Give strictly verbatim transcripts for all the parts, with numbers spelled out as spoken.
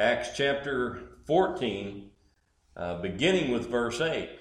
Acts chapter fourteen, uh, beginning with verse eight.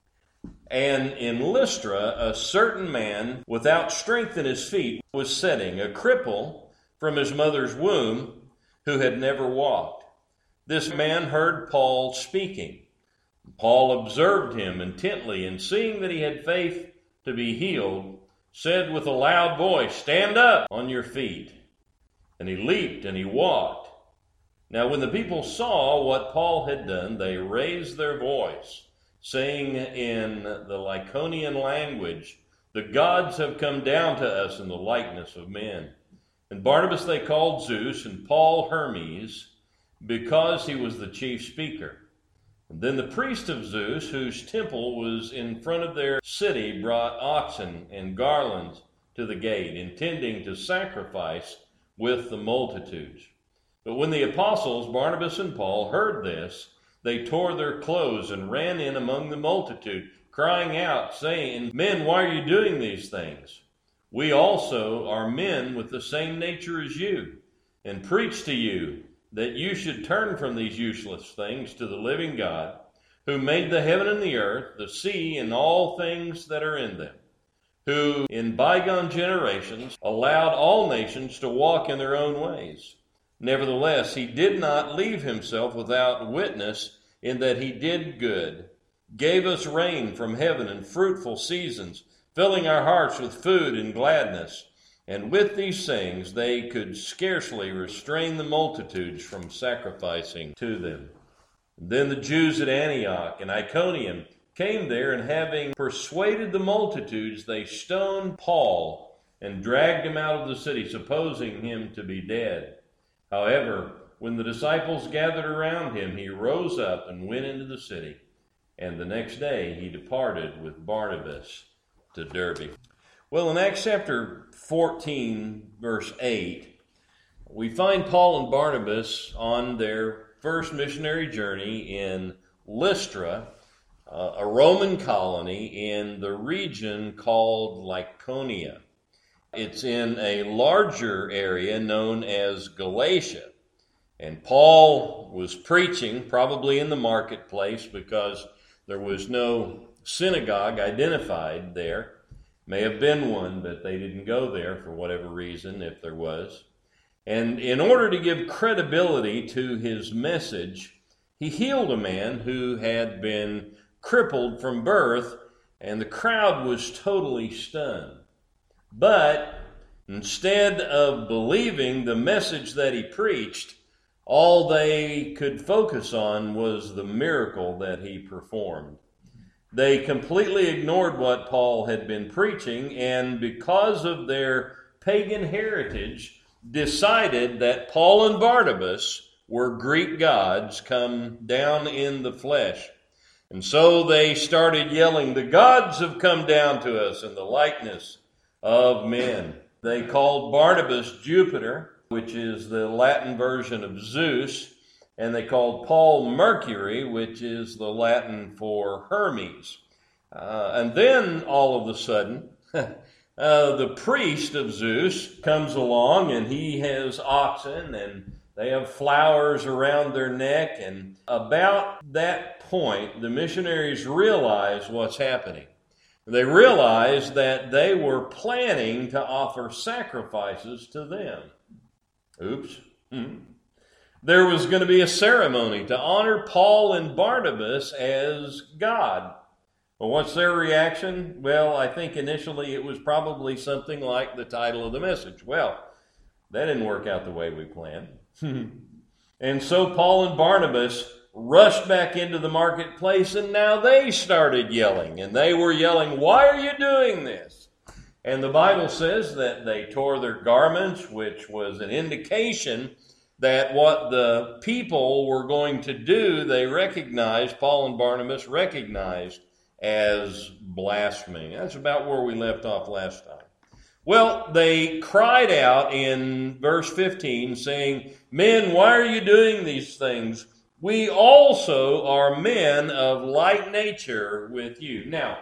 And in Lystra, a certain man without strength in his feet was sitting, a cripple from his mother's womb, who had never walked. This man heard Paul speaking. Paul observed him intently, and seeing that he had faith to be healed, said with a loud voice, "Stand up on your feet." And he leaped and he walked. Now when the people saw what Paul had done, they raised their voice, saying in the Lycaonian language, "The gods have come down to us in the likeness of men." And Barnabas they called Zeus, and Paul Hermes, because he was the chief speaker. And then the priest of Zeus, whose temple was in front of their city, brought oxen and garlands to the gate, intending to sacrifice with the multitudes. But when the apostles, Barnabas and Paul, heard this, they tore their clothes and ran in among the multitude, crying out, saying, "Men, why are you doing these things? We also are men with the same nature as you, and preach to you that you should turn from these useless things to the living God, who made the heaven and the earth, the sea, and all things that are in them, who in bygone generations allowed all nations to walk in their own ways. Nevertheless, he did not leave himself without witness, in that he did good, gave us rain from heaven and fruitful seasons, filling our hearts with food and gladness. And with these things they could scarcely restrain the multitudes from sacrificing to them. Then the Jews at Antioch and Iconium came there, and having persuaded the multitudes, they stoned Paul and dragged him out of the city, supposing him to be dead. However, when the disciples gathered around him, he rose up and went into the city. And the next day he departed with Barnabas to Derbe. Well, in Acts chapter fourteen, verse eight, we find Paul and Barnabas on their first missionary journey in Lystra, uh, a Roman colony in the region called Lycaonia. It's in a larger area known as Galatia. And Paul was preaching, probably in the marketplace, because there was no synagogue identified there. May have been one, but they didn't go there for whatever reason, if there was. And in order to give credibility to his message, he healed a man who had been crippled from birth, and the crowd was totally stunned. But instead of believing the message that he preached, all they could focus on was the miracle that he performed. They completely ignored what Paul had been preaching, and because of their pagan heritage, decided that Paul and Barnabas were Greek gods come down in the flesh. And so they started yelling, "The gods have come down to us in the likeness of men." They called Barnabas Jupiter, which is the Latin version of Zeus, and they called Paul Mercury, which is the Latin for Hermes. Uh, and then all of a sudden, uh, the priest of Zeus comes along, and he has oxen, and they have flowers around their neck. And about that point, the missionaries realize what's happening. They realized that they were planning to offer sacrifices to them. Oops. Hmm. There was going to be a ceremony to honor Paul and Barnabas as God. Well, what's their reaction? Well, I think initially it was probably something like the title of the message. Well, that didn't work out the way we planned. And so Paul and Barnabas rushed back into the marketplace, and now they started yelling. And they were yelling, "Why are you doing this?" And the Bible says that they tore their garments, which was an indication that what the people were going to do, they recognized, Paul and Barnabas recognized as blasphemy. That's about where we left off last time. Well, they cried out in verse fifteen, saying, "Men, why are you doing these things? We also are men of like nature with you." Now,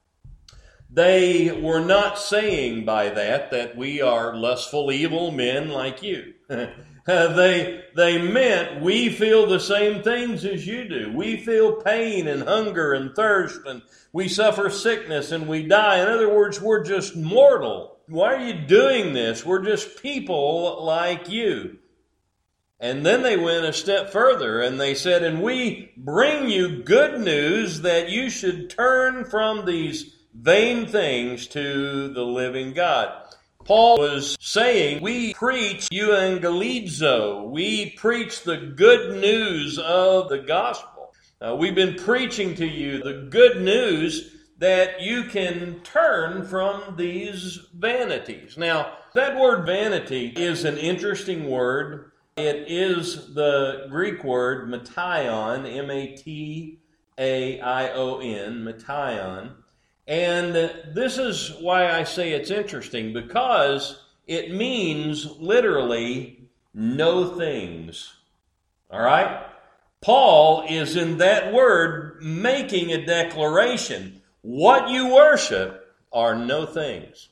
they were not saying by that that we are lustful, evil men like you. Uh, they, they meant we feel the same things as you do. We feel pain and hunger and thirst, and we suffer sickness and we die. In other words, we're just mortal. Why are you doing this? We're just people like you. And then they went a step further and they said, and we bring you good news that you should turn from these vain things to the living God. Paul was saying, we preach euangelizo. We preach the good news of the gospel. Uh, we've been preaching to you the good news that you can turn from these vanities. Now, that word vanity is an interesting word. It is the Greek word metaion, M A T A I O N, metaion. And this is why I say it's interesting, because it means literally no things. All right? Paul is in that word making a declaration. What you worship are no things.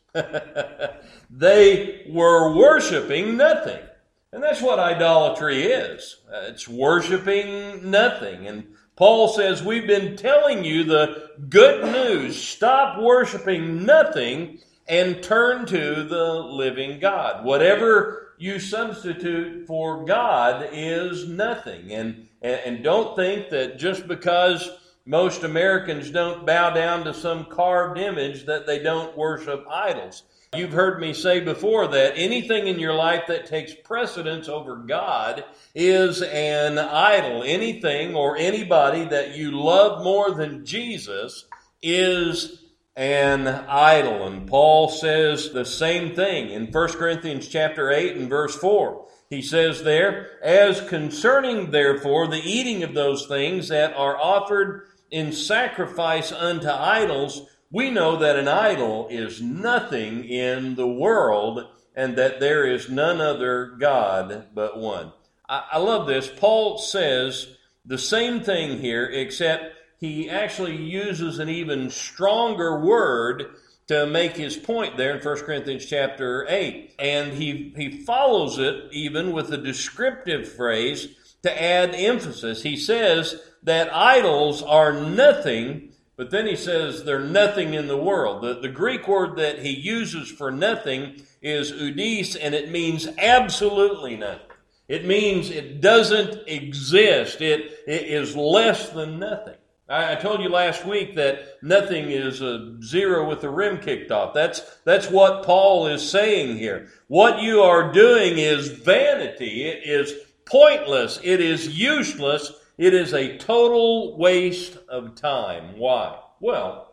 They were worshiping nothing. And that's what idolatry is. Uh, it's worshiping nothing. And Paul says, we've been telling you the good news. Stop worshiping nothing and turn to the living God. Whatever you substitute for God is nothing. And, and, and don't think that just because most Americans don't bow down to some carved image that they don't worship idols. You've heard me say before that anything in your life that takes precedence over God is an idol. Anything or anybody that you love more than Jesus is an idol. And Paul says the same thing in First Corinthians chapter eight and verse four. He says there, as concerning therefore the eating of those things that are offered in sacrifice unto idols, we know that an idol is nothing in the world, and that there is none other God but one. I, I love this. Paul says the same thing here, except he actually uses an even stronger word to make his point there in First Corinthians chapter eight. And he, he follows it even with a descriptive phrase to add emphasis. He says that idols are nothing. But then he says they're nothing in the world. The, the Greek word that he uses for nothing is oudis, and it means absolutely nothing. It means it doesn't exist. It, it is less than nothing. I, I told you last week that nothing is a zero with the rim kicked off. That's, that's what Paul is saying here. What you are doing is vanity. It is pointless. It is useless. It is a total waste of time. Why? Well,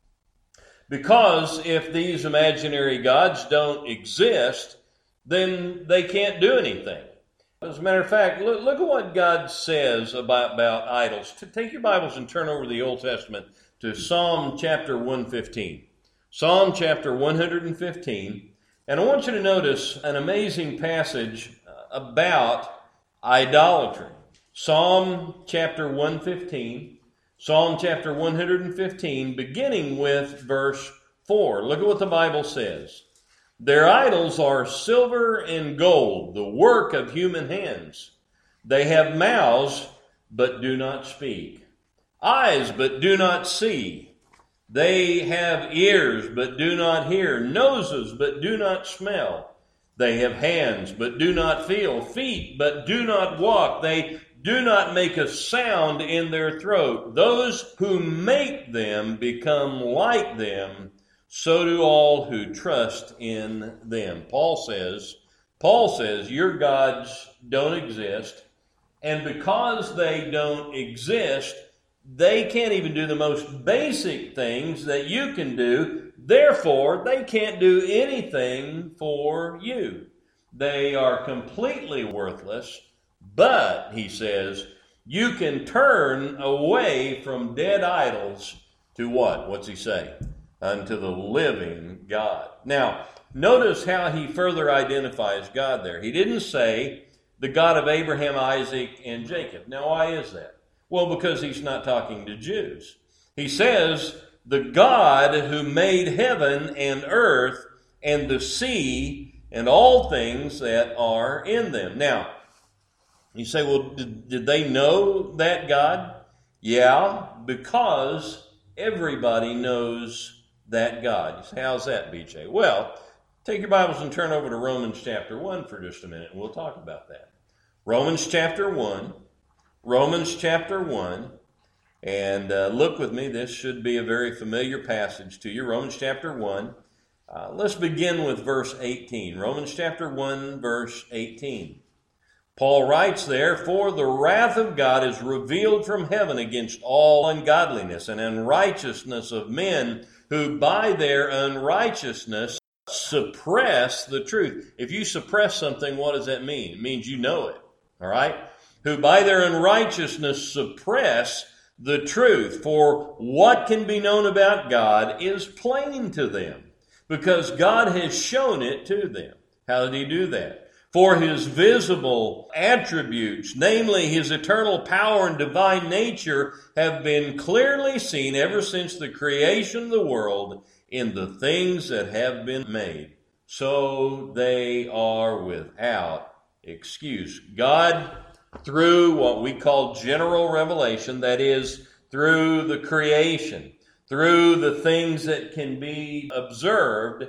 because if these imaginary gods don't exist, then they can't do anything. As a matter of fact, look, look at what God says about, about idols. Take your Bibles and turn over to the Old Testament to Psalm chapter one fifteen. Psalm chapter one fifteen. And I want you to notice an amazing passage about idolatry. Psalm chapter one fifteen, Psalm chapter one fifteen, beginning with verse four. Look at what the Bible says. Their idols are silver and gold, the work of human hands. They have mouths, but do not speak. Eyes, but do not see. They have ears, but do not hear. Noses, but do not smell. They have hands, but do not feel. Feet, but do not walk. They do not make a sound in their throat. Those who make them become like them. So do all who trust in them. Paul says, Paul says, your gods don't exist. And because they don't exist, they can't even do the most basic things that you can do. Therefore, they can't do anything for you. They are completely worthless. But, he says, you can turn away from dead idols to what? What's he say? Unto the living God. Now, notice how he further identifies God there. He didn't say the God of Abraham, Isaac, and Jacob. Now, why is that? Well, because he's not talking to Jews. He says the God who made heaven and earth and the sea and all things that are in them. Now, You say, well, did, did they know that God? Yeah, because everybody knows that God. You say, how's that, B J? Well, take your Bibles and turn over to Romans chapter one for just a minute, and we'll talk about that. Romans chapter one. Romans chapter one. And uh, look with me, this should be a very familiar passage to you. Romans chapter one. Uh, let's begin with verse eighteen. Romans chapter one, verse eighteen. Paul writes there, "For the wrath of God is revealed from heaven against all ungodliness and unrighteousness of men who by their unrighteousness suppress the truth." If you suppress something, what does that mean? It means you know it, all right? "Who by their unrighteousness suppress the truth. For what can be known about God is plain to them, because God has shown it to them." How did he do that? "For his visible attributes, namely his eternal power and divine nature, have been clearly seen ever since the creation of the world in the things that have been made. So they are without excuse." God, through what we call general revelation, that is, through the creation, through the things that can be observed,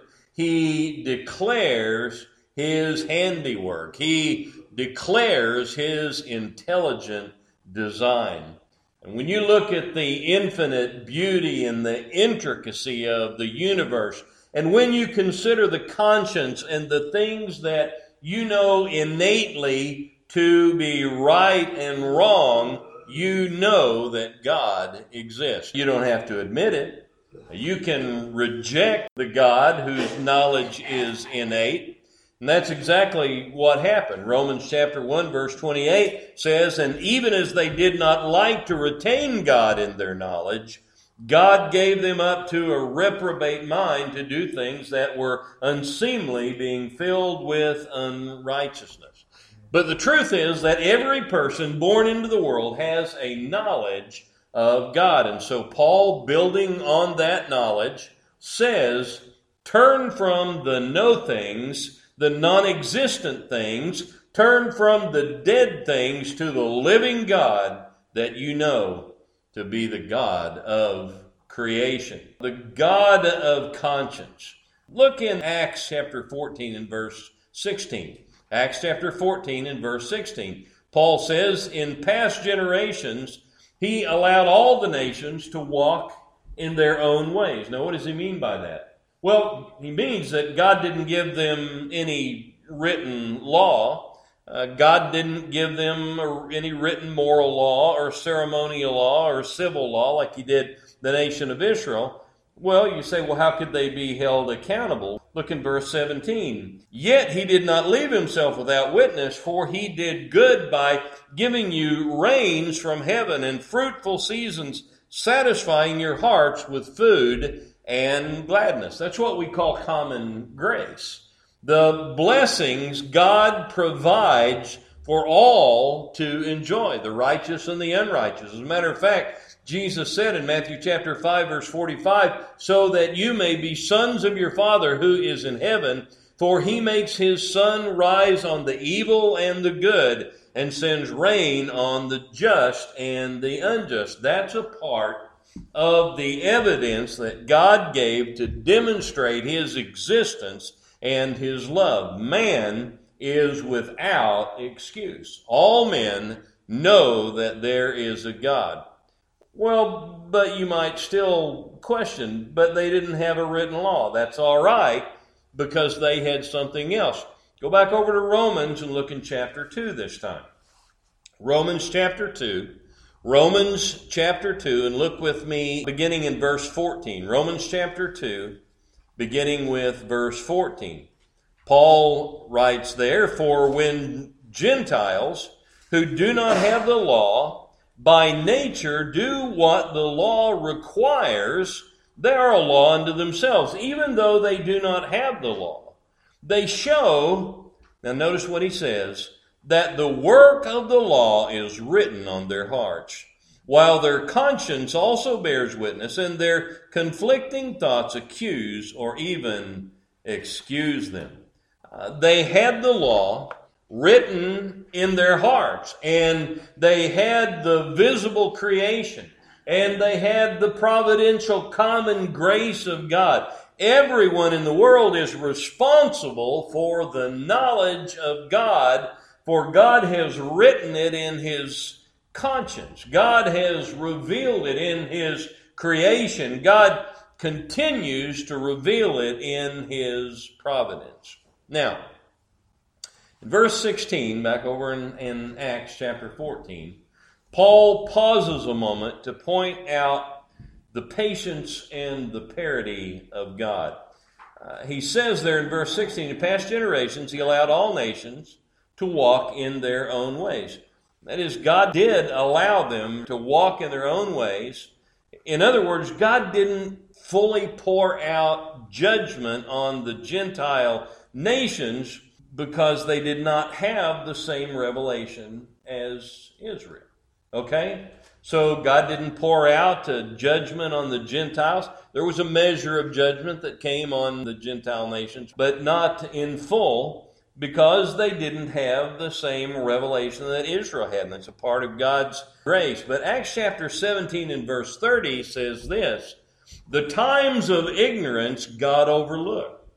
he declares his handiwork. He declares his intelligent design. And when you look at the infinite beauty and the intricacy of the universe, and when you consider the conscience and the things that you know innately to be right and wrong, you know that God exists. You don't have to admit it. You can reject the God whose knowledge is innate. And that's exactly what happened. Romans chapter one, verse twenty-eight says, "And even as they did not like to retain God in their knowledge, God gave them up to a reprobate mind to do things that were unseemly, being filled with unrighteousness." But the truth is that every person born into the world has a knowledge of God. And so Paul, building on that knowledge, says, turn from the no things, the non-existent things, turn from the dead things to the living God that you know to be the God of creation, the God of conscience. Look in Acts chapter fourteen and verse sixteen. Acts chapter fourteen and verse sixteen. Paul says, "In past generations, he allowed all the nations to walk in their own ways." Now, what does he mean by that? Well, he means that God didn't give them any written law. Uh, God didn't give them a, any written moral law or ceremonial law or civil law like he did the nation of Israel. Well, you say, well, how could they be held accountable? Look in verse seventeen. "Yet he did not leave himself without witness, for he did good by giving you rains from heaven and fruitful seasons, satisfying your hearts with food and gladness." That's what we call common grace. The blessings God provides for all to enjoy, the righteous and the unrighteous. As a matter of fact, Jesus said in Matthew chapter five, verse forty-five, "So that you may be sons of your Father who is in heaven, for he makes his sun rise on the evil and the good, and sends rain on the just and the unjust." That's a part of the evidence that God gave to demonstrate his existence and his love. Man is without excuse. All men know that there is a God. Well, but you might still question, but they didn't have a written law. That's all right, because they had something else. Go back over to Romans and look in chapter two this time. Romans chapter two. Romans chapter two, and look with me beginning in verse fourteen. Romans chapter two, beginning with verse fourteen. Paul writes there, "For when Gentiles who do not have the law by nature do what the law requires, they are a law unto themselves, even though they do not have the law. They show," now notice what he says, "that the work of the law is written on their hearts, while their conscience also bears witness, and their conflicting thoughts accuse or even excuse them." Uh, they had the law, written in their hearts. And they had the visible creation. And they had the providential common grace of God. Everyone in the world is responsible for the knowledge of God, for God has written it in His conscience. God has revealed it in His creation. God continues to reveal it in His providence. Now, in verse sixteen, back over in, in Acts chapter fourteen, Paul pauses a moment to point out the patience and the parity of God. Uh, he says there in verse sixteen, in past generations He allowed all nations to walk in their own ways. That is, God did allow them to walk in their own ways. In other words, God didn't fully pour out judgment on the Gentile nations because they did not have the same revelation as Israel. Okay? So God didn't pour out a judgment on the Gentiles. There was a measure of judgment that came on the Gentile nations, but not in full because they didn't have the same revelation that Israel had. And that's a part of God's grace. But Acts chapter seventeen and verse thirty says this, "The times of ignorance God overlooked,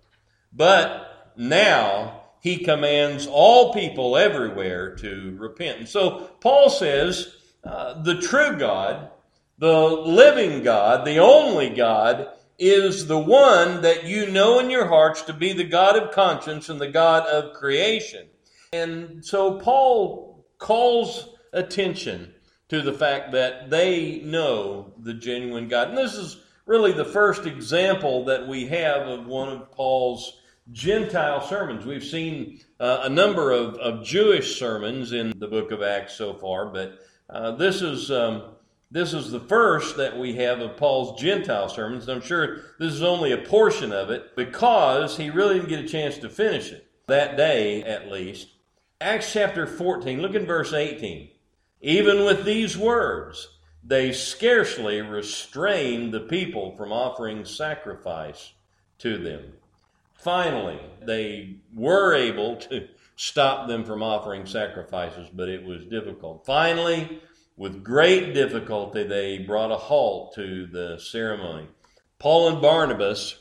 but now He commands all people everywhere to repent." And so Paul says, uh, the true God, the living God, the only God, is the one that you know in your hearts to be the God of conscience and the God of creation. And so Paul calls attention to the fact that they know the genuine God. And this is really the first example that we have of one of Paul's Gentile sermons. We've seen uh, a number of, of Jewish sermons in the book of Acts so far, but uh, this is um, this is the first that we have of Paul's Gentile sermons. I'm sure this is only a portion of it because he really didn't get a chance to finish it that day, at least. Acts chapter fourteen, look in verse eighteen. "Even with these words, they scarcely restrained the people from offering sacrifice to them." Finally, they were able to stop them from offering sacrifices, but it was difficult. Finally, with great difficulty, they brought a halt to the ceremony. Paul and Barnabas,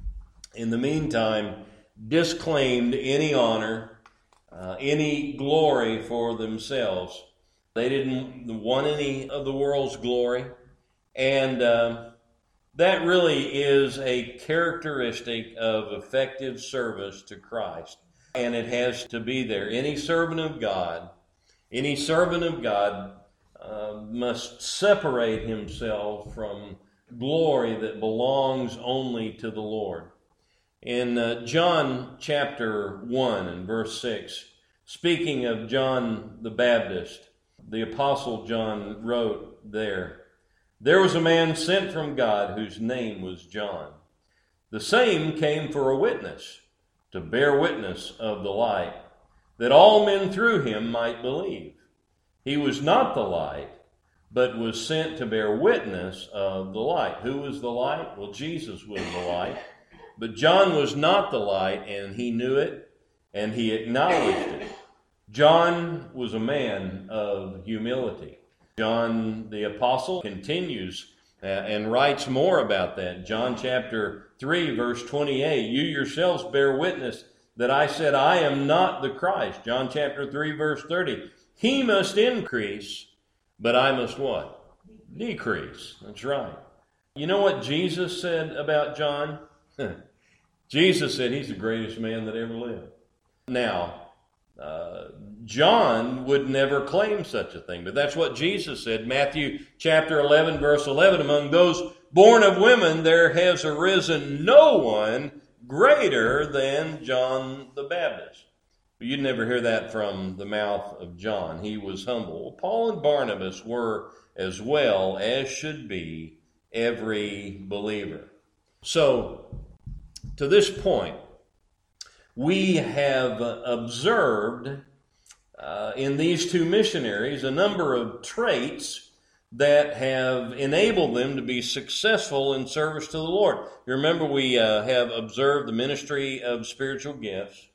in the meantime, disclaimed any honor, uh, any glory for themselves. They didn't want any of the world's glory, and uh, that really is a characteristic of effective service to Christ, and it has to be there. Any servant of God, any servant of God uh, must separate himself from glory that belongs only to the Lord. In uh, John chapter one and verse six, speaking of John the Baptist, the Apostle John wrote there, "There was a man sent from God whose name was John. The same came for a witness, to bear witness of the light, that all men through him might believe. He was not the light, but was sent to bear witness of the light." Who was the light? Well, Jesus was the light. But John was not the light, and he knew it, and he acknowledged it. John was a man of humility. John the Apostle continues uh, and writes more about that. John chapter three, verse twenty-eight, "You yourselves bear witness that I said I am not the Christ." John chapter three, verse thirty, "He must increase, but I must" what? Decrease. That's right. You know what Jesus said about John? Jesus said he's the greatest man that ever lived. Now, Uh, John would never claim such a thing, but that's what Jesus said. Matthew chapter eleven, verse eleven, "Among those born of women, there has arisen no one greater than John the Baptist." But you'd never hear that from the mouth of John. He was humble. Well, Paul and Barnabas were as well, as should be every believer. So, to this point, we have observed uh, in these two missionaries a number of traits that have enabled them to be successful in service to the Lord. You remember we uh, have observed the ministry of spiritual gifts.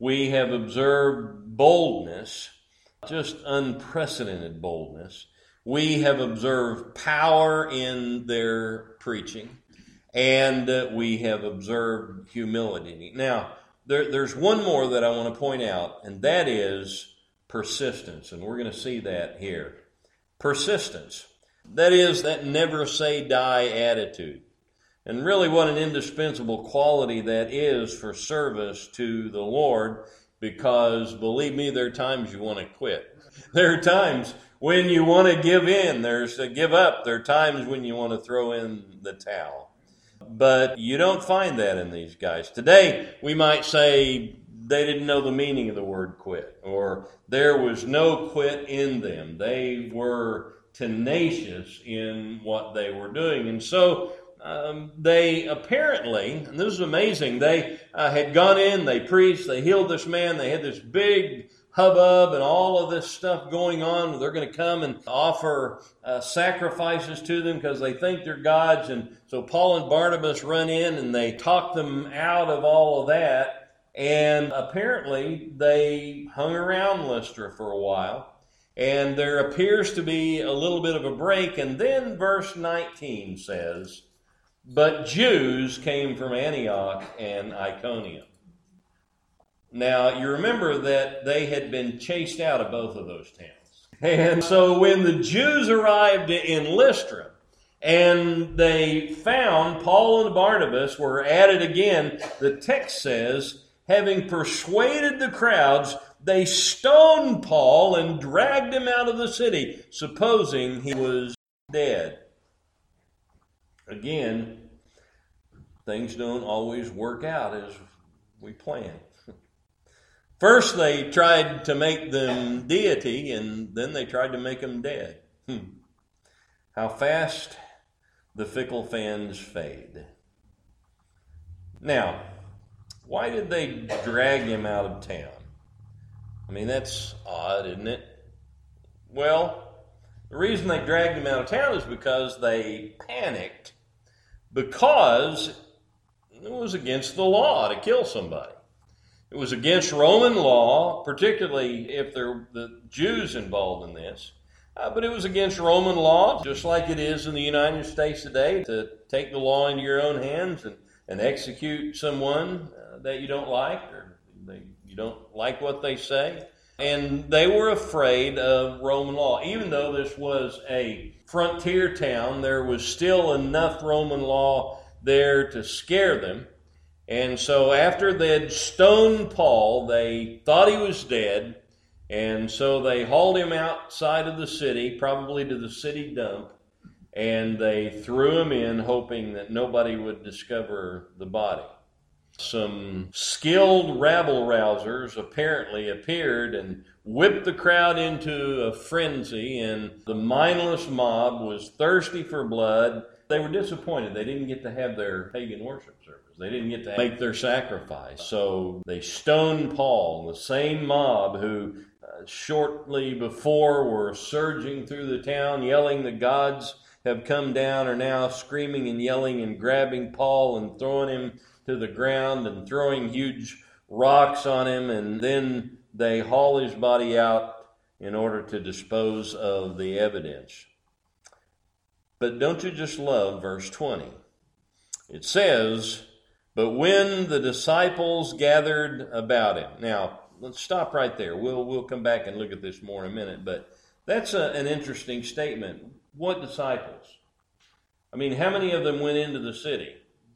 We have observed boldness, just unprecedented boldness. We have observed power in their preaching, and uh, we have observed humility. Now, there, there's one more that I want to point out, and that is persistence, and we're going to see that here. Persistence. That is that never say die attitude. And really what an indispensable quality that is for service to the Lord, because believe me, there are times you want to quit. There are times when you want to give in. There's a give up. There are times when you want to throw in the towel. But you don't find that in these guys. Today, we might say they didn't know the meaning of the word quit, or there was no quit in them. They were tenacious in what they were doing. And so um, they apparently, and this is amazing, they uh, had gone in, they preached, they healed this man, they had this big hubbub and all of this stuff going on. They're going to come and offer uh, sacrifices to them because they think they're gods. And so Paul and Barnabas run in and they talk them out of all of that. And apparently they hung around Lystra for a while. And there appears to be a little bit of a break. And then verse nineteen says, but Jews came from Antioch and Iconium. Now, you remember that they had been chased out of both of those towns. And so when the Jews arrived in Lystra and they found Paul and Barnabas were at it again, the text says, having persuaded the crowds, they stoned Paul and dragged him out of the city, supposing he was dead. Again, things don't always work out as we plan. First, they tried to make them deity, and then they tried to make them dead. Hmm. How fast the fickle fans fade. Now, why did they drag him out of town? I mean, that's odd, isn't it? Well, the reason they dragged him out of town is because they panicked, because it was against the law to kill somebody. It was against Roman law, particularly if there were the Jews involved in this. Uh, but it was against Roman law, just like it is in the United States today, to take the law into your own hands and, and execute someone uh, that you don't like, or they, you don't like what they say. And they were afraid of Roman law. Even though this was a frontier town, there was still enough Roman law there to scare them. And so after they'd stoned Paul, they thought he was dead. And so they hauled him outside of the city, probably to the city dump, and they threw him in, hoping that nobody would discover the body. Some skilled rabble-rousers apparently appeared and whipped the crowd into a frenzy, and the mindless mob was thirsty for blood. They were disappointed. They didn't get to have their pagan worship service. They didn't get to make their sacrifice. So they stoned Paul, the same mob who uh, shortly before were surging through the town, yelling the gods have come down, are now screaming and yelling and grabbing Paul and throwing him to the ground and throwing huge rocks on him. And then they haul his body out in order to dispose of the evidence. But don't you just love verse twenty? It says, but when the disciples gathered about him. Now, let's stop right there. We'll we'll come back and look at this more in a minute. But that's a, an interesting statement. What disciples? I mean, how many of them went into the city?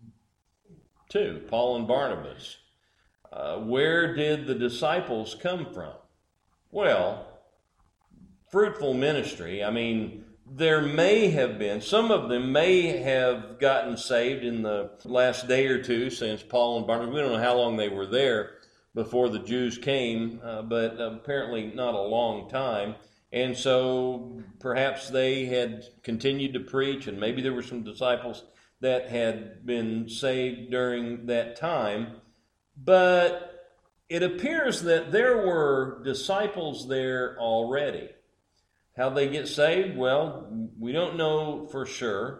Two, Paul and Barnabas. Uh, where did the disciples come from? Well, fruitful ministry. I mean, there may have been, some of them may have gotten saved in the last day or two since Paul and Barnabas. We don't know how long they were there before the Jews came, uh, but apparently not a long time. And so perhaps they had continued to preach, and maybe there were some disciples that had been saved during that time. But it appears that there were disciples there already. How they get saved? Well, we don't know for sure.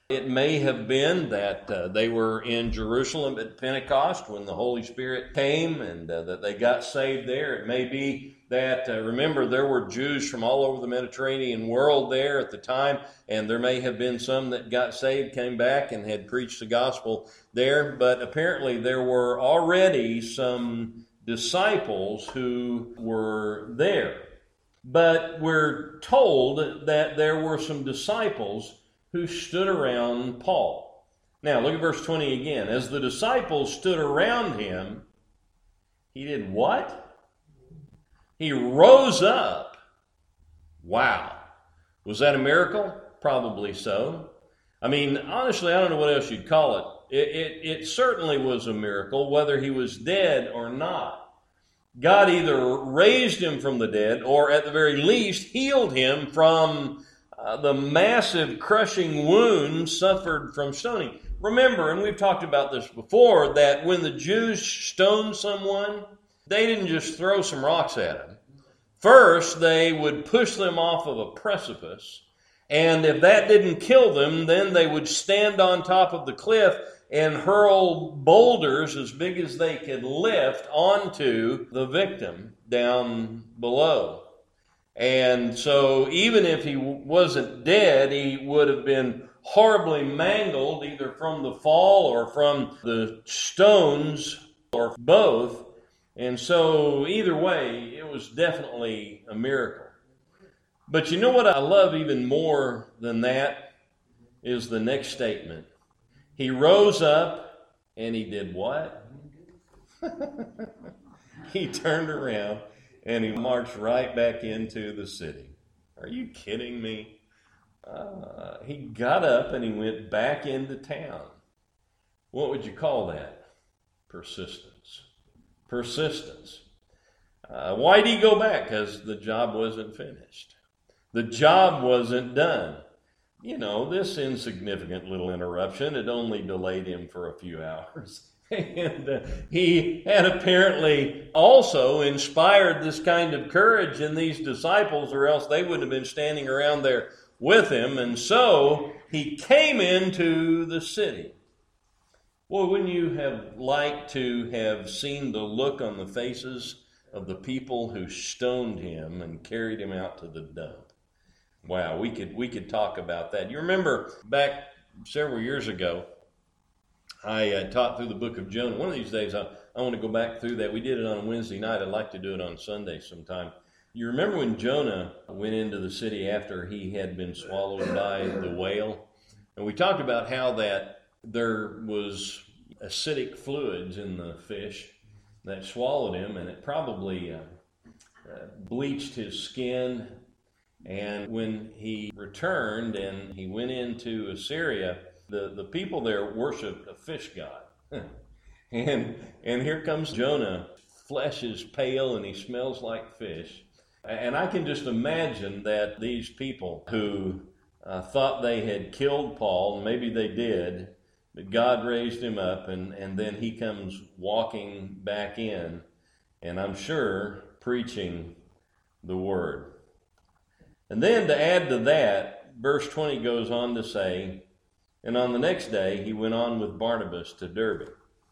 It may have been that uh, they were in Jerusalem at Pentecost when the Holy Spirit came and uh, that they got saved there. It may be that, uh, remember, there were Jews from all over the Mediterranean world there at the time, and there may have been some that got saved, came back, and had preached the gospel there. But apparently there were already some disciples who were there. But we're told that there were some disciples who stood around Paul. Now, look at verse twenty again. As the disciples stood around him, he did what? He rose up. Wow. Was that a miracle? Probably so. I mean, honestly, I don't know what else you'd call it. It, it, it certainly was a miracle, whether he was dead or not. God either raised him from the dead or at the very least healed him from Uh, the massive crushing wounds suffered from stoning. Remember, and we've talked about this before, that when the Jews stoned someone, they didn't just throw some rocks at them. First, they would push them off of a precipice, and if that didn't kill them, then they would stand on top of the cliff and hurl boulders as big as they could lift onto the victim down below. And so even if he wasn't dead, he would have been horribly mangled either from the fall or from the stones or both. And so either way, it was definitely a miracle. But you know what I love even more than that is the next statement. He rose up and he did what? He turned around and he marched right back into the city. Are you kidding me? Uh, he got up and he went back into town. What would you call that? Persistence. Persistence. Uh, why did he go back? Because the job wasn't finished. The job wasn't done. You know, this insignificant little interruption had only delayed him for a few hours. And uh, he had apparently also inspired this kind of courage in these disciples, or else they wouldn't have been standing around there with him. And so he came into the city. Well, wouldn't you have liked to have seen the look on the faces of the people who stoned him and carried him out to the dump? Wow, we could we could talk about that. You remember back several years ago, I uh, taught through the book of Jonah. One of these days, I, I want to go back through that. We did it on a Wednesday night. I'd like to do it on Sunday sometime. You remember when Jonah went into the city after he had been swallowed by the whale? And we talked about how that there was acidic fluids in the fish that swallowed him, and it probably uh, uh, bleached his skin. And when he returned and he went into Assyria, The, the people there worshiped a fish god. and and here comes Jonah. Flesh is pale and he smells like fish. And I can just imagine that these people who uh, thought they had killed Paul, and maybe they did, but God raised him up, and, and then he comes walking back in, and I'm sure preaching the word. And then to add to that, verse twenty goes on to say, and on the next day, he went on with Barnabas to Derbe.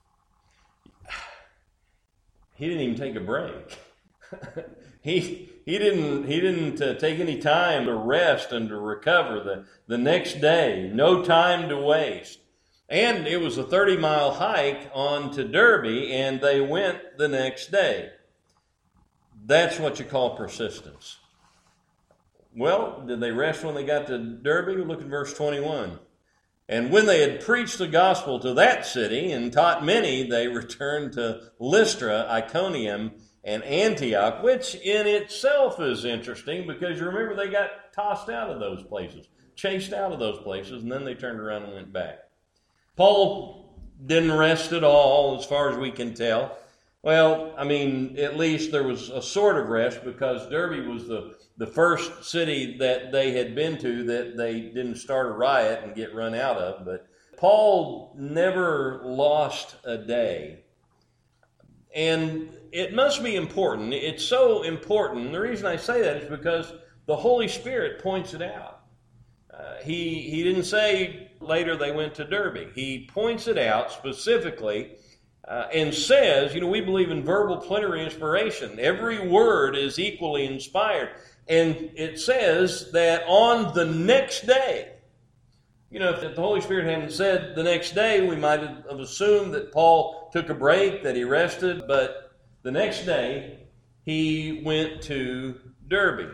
He didn't even take a break. he he didn't he didn't uh, take any time to rest and to recover. The, the next day, no time to waste. And it was a thirty-mile hike on to Derbe, and they went the next day. That's what you call persistence. Well, did they rest when they got to Derbe? Look at verse twenty-one. And when they had preached the gospel to that city and taught many, they returned to Lystra, Iconium, and Antioch, which in itself is interesting because you remember they got tossed out of those places, chased out of those places, and then they turned around and went back. Paul didn't rest at all, as far as we can tell. Well, I mean, at least there was a sort of rest because Derbe was the, the first city that they had been to that they didn't start a riot and get run out of. But Paul never lost a day. And it must be important. It's so important. The reason I say that is because the Holy Spirit points it out. Uh, he, he didn't say later they went to Derbe. He points it out specifically uh, and says, you know, we believe in verbal plenary inspiration. Every word is equally inspired. And it says that on the next day, you know, if the Holy Spirit hadn't said the next day, we might have assumed that Paul took a break, that he rested. But the next day, he went to Derbe.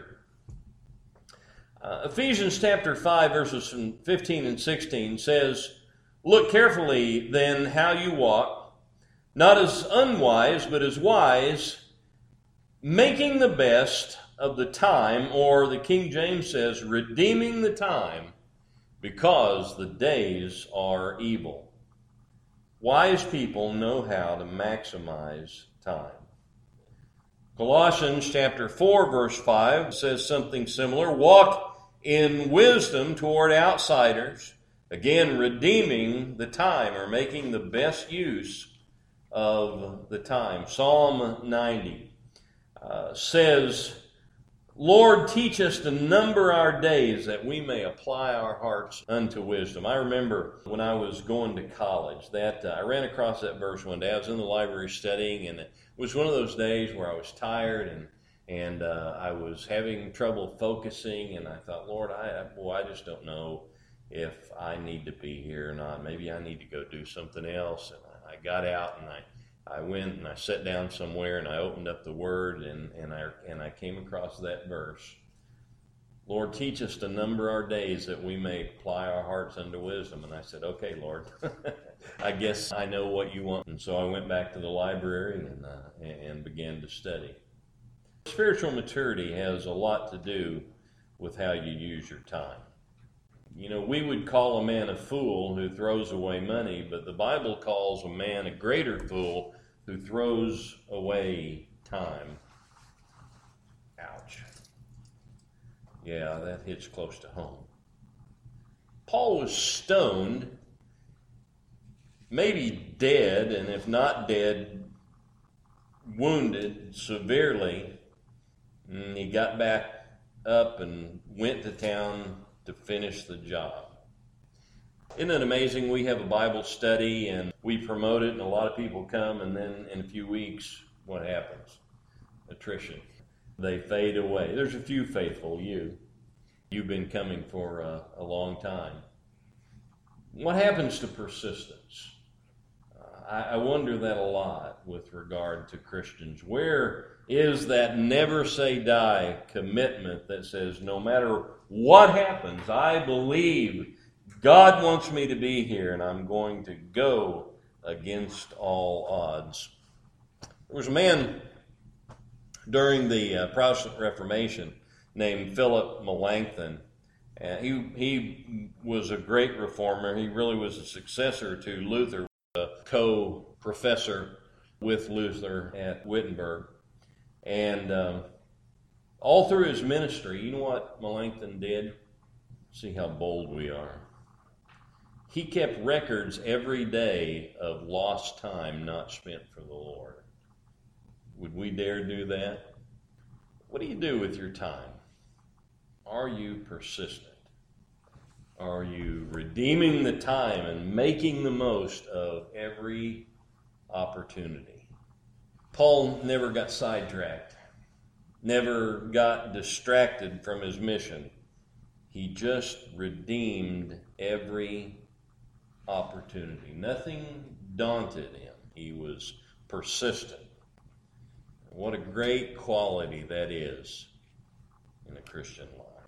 Uh, Ephesians chapter five, verses fifteen and sixteen says, "Look carefully then how you walk, not as unwise, but as wise, making the best of the time," or the King James says, "redeeming the time, because the days are evil." Wise people know how to maximize time. Colossians chapter four, verse five says something similar. "Walk in wisdom toward outsiders," again, redeeming the time or making the best use of the time. Psalm ninety uh, says, "Lord, teach us to number our days that we may apply our hearts unto wisdom." I remember when I was going to college that uh, I ran across that verse one day. I was in the library studying, and it was one of those days where I was tired and and uh, I was having trouble focusing, and I thought, Lord, I boy, I just don't know if I need to be here or not. Maybe I need to go do something else. And I got out and I I went and I sat down somewhere and I opened up the Word and, and I and I came across that verse. "Lord, teach us to number our days that we may apply our hearts unto wisdom." And I said, "Okay, Lord, I guess I know what you want." And so I went back to the library and uh, and began to study. Spiritual maturity has a lot to do with how you use your time. You know, we would call a man a fool who throws away money, but the Bible calls a man a greater fool who throws away time. Ouch. Yeah, that hits close to home. Paul was stoned, maybe dead, and if not dead, wounded severely. And he got back up and went to town to finish the job. Isn't it amazing? We have a Bible study and we promote it and a lot of people come, and then in a few weeks, what happens? Attrition. They fade away. There's a few faithful, you. You've been coming for a, a long time. What happens to persistence? Uh, I, I wonder that a lot with regard to Christians. Where is that never say die commitment that says, no matter what happens, I believe God wants me to be here and I'm going to go against all odds? There was a man during the uh, Protestant Reformation named Philip Melanchthon. Uh, he, he was a great reformer. He really was a successor to Luther, a co-professor with Luther at Wittenberg. And um, all through his ministry, you know what Melanchthon did? See how bold we are. He kept records every day of lost time not spent for the Lord. Would we dare do that? What do you do with your time? Are you persistent? Are you redeeming the time and making the most of every opportunity? Paul never got sidetracked, never got distracted from his mission. He just redeemed every opportunity. Nothing daunted him. He was persistent. What a great quality that is in a Christian life.